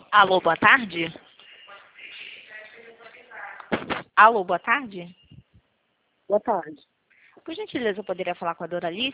Alô, boa tarde? Alô, boa tarde? Boa tarde. Por gentileza, eu poderia falar com a Doralice?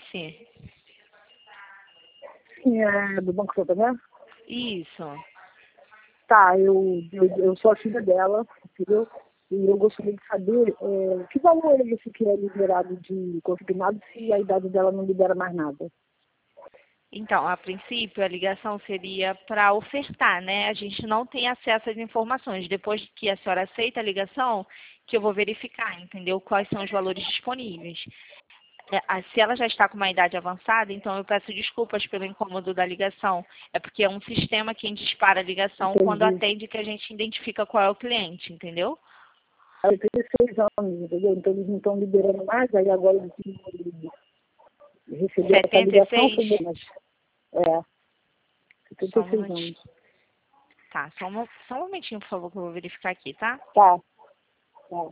Sim, é do Banco Santander? Isso. Tá, eu sou a filha dela, entendeu? E eu gostaria de saber que valor é esse que é liberado de consignado se a idade dela não libera mais nada. Então, a princípio, a ligação seria para ofertar, né? A gente não tem acesso às informações. Depois que a senhora aceita a ligação, que eu vou verificar, entendeu? Quais são os valores disponíveis. Se ela já está com uma idade avançada, então eu peço desculpas pelo incômodo da ligação. É porque é um sistema quem dispara a ligação quando Entendi. atende que a gente identifica qual é o cliente, entendeu? Eu tenho 6 anos, entendeu? Então eles não estão liberando mais, aí agora eles receberam essa ligação, 76? mas é, Só um 76 minutinho. anos. Tá, só um momentinho, por favor, que eu vou verificar aqui, tá? Tá, tá.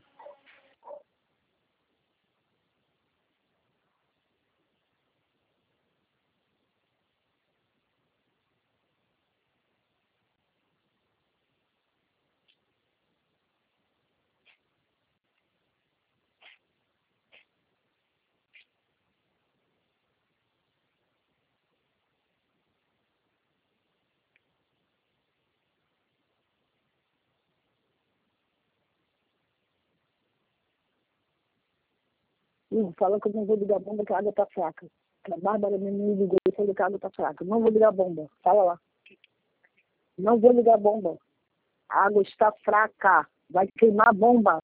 Fala que eu não vou ligar a bomba que a água tá fraca. A Bárbara me ligou e falou que a água tá fraca. Não vou ligar a bomba. Fala lá. Não vou ligar a bomba. A água está fraca. Vai queimar a bomba.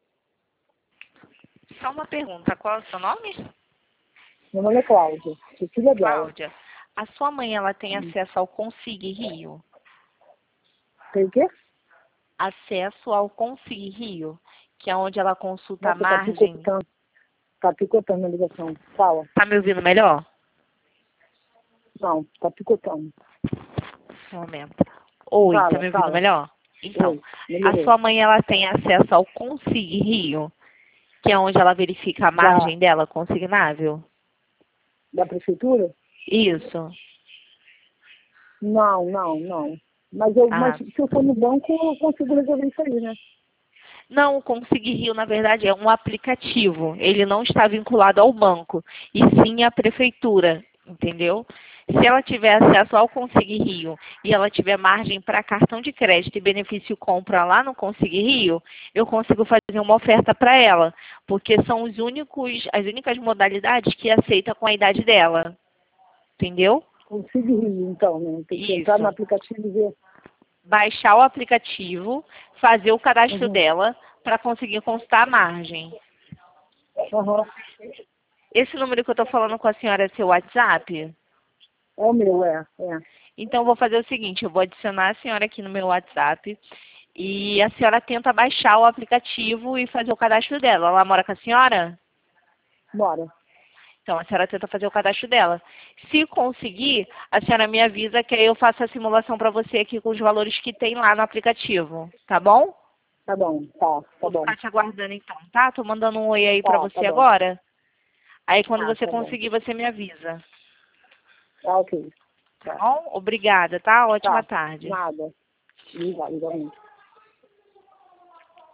Só uma pergunta, qual é o seu nome? Meu nome é Cláudia. Sou filha dela. Cláudia. A sua mãe, ela tem acesso ao Consig Rio? Tem o quê? Acesso ao Consig Rio, que é onde ela consulta a Nossa, tá margem. picotando. Tá picotando a ligação. Fala. Tá me ouvindo melhor? Não, tá picotando. Um momento. Oi, tá Fala, me ouvindo fala. melhor? Então, Oi, a melhorou. sua mãe, ela tem acesso ao Consig Rio, que é onde ela verifica a Da, margem dela consignável? da prefeitura? Isso. Não, não, não. Mas Ah. se eu for no banco, eu consigo resolver isso aí, né? Não, o Consig Rio, na verdade, é um aplicativo. Ele não está vinculado ao banco, e sim à prefeitura, entendeu? Se ela tiver acesso ao Consig Rio e ela tiver margem para cartão de crédito e benefício compra lá no Consig Rio, eu consigo fazer uma oferta para ela, porque são as únicas modalidades que aceita com a idade dela, entendeu? Consigo rir, então, né? Tem que entrar no Isso. aplicativo e ver. Baixar o aplicativo, fazer o cadastro Uhum. dela para conseguir consultar a margem. Aham. Esse número que eu estou falando com a senhora é seu WhatsApp? É o meu, é. Então, eu vou fazer o seguinte, eu vou adicionar a senhora aqui no meu WhatsApp e a senhora tenta baixar o aplicativo e fazer o cadastro dela. Ela mora com a senhora? Bora. Então, a senhora tenta fazer o cadastro dela. Se conseguir, a senhora me avisa que aí eu faço a simulação para você aqui com os valores que tem lá no aplicativo, tá bom? Tá bom, tá Vou bom. ficar te aguardando então, tá? Tô mandando um oi aí para Tá você bom. agora. Aí, quando você Tá bom. conseguir, você me avisa. Tá ok. Tá Tá. bom? Obrigada, tá? Ótima Tá. tarde. Nada. Igualmente.